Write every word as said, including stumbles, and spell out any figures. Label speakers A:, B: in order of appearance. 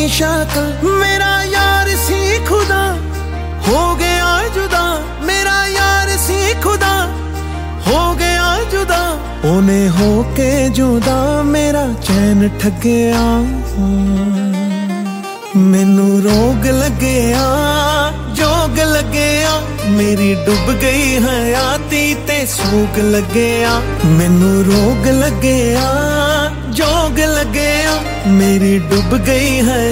A: शक्ल मेरा यार सी खुदा हो गया जुदा, मेरा यार सी खुदा हो गया जुदा। ओने होके जुदा मेरा चैन ठगया, मैनू रोग लगया जोग लगया, मेरी डुब गई हयाती ते सूग लगया। मैनू रोग लगया जोग लगया, मेरी डुब गई है